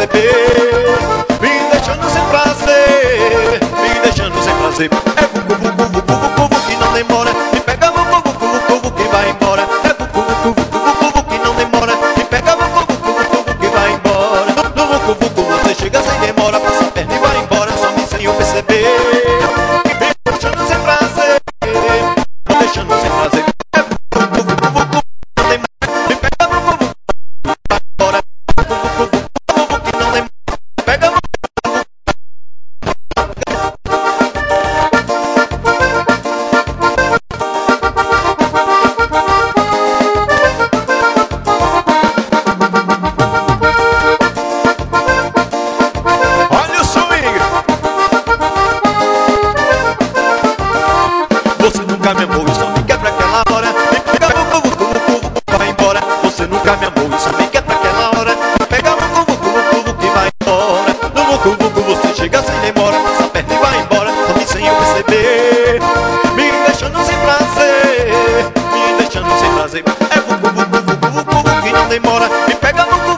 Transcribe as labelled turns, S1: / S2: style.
S1: perceber, me deixando sem prazer, me deixando sem prazer. É vucu, vucu, vucu, vucu, vucu, que não demora. Me pega vucu, vucu, vucu, vucu, que vai embora. É vucu, vucu, vucu, vucu, vucu, que não demora. Me pega vucu, vucu, vucu, vucu, que vai embora. No vucu, vucu, você chega sem demora, passa a perna e vai embora, some sem eu perceber, me deixando sem prazer, me deixando sem prazer. É vucu, vucu, vucu, vucu, que não demora. Me pega vucu, vucu, vucu, que vai embora. Vucu, vucu, vucu, vucu, que não demora. Pega vucu. Olha o swing. Você nunca me amou e só me quer pra aquela hora. Me pega vucu, vucu, vucu, vucu, vai embora. Você nunca me amou e só me quer pra aquela hora. Me pega vucu, vucu, vucu, vucu, que vai embora. No vucu, vucu, você chega sem demora, passa a perna e vai embora, some sem eu perceber, me deixando sem prazer, me deixando sem prazer. É vucu, vucu, vucu, vucu, vucu, que não demora. Me pega vucu,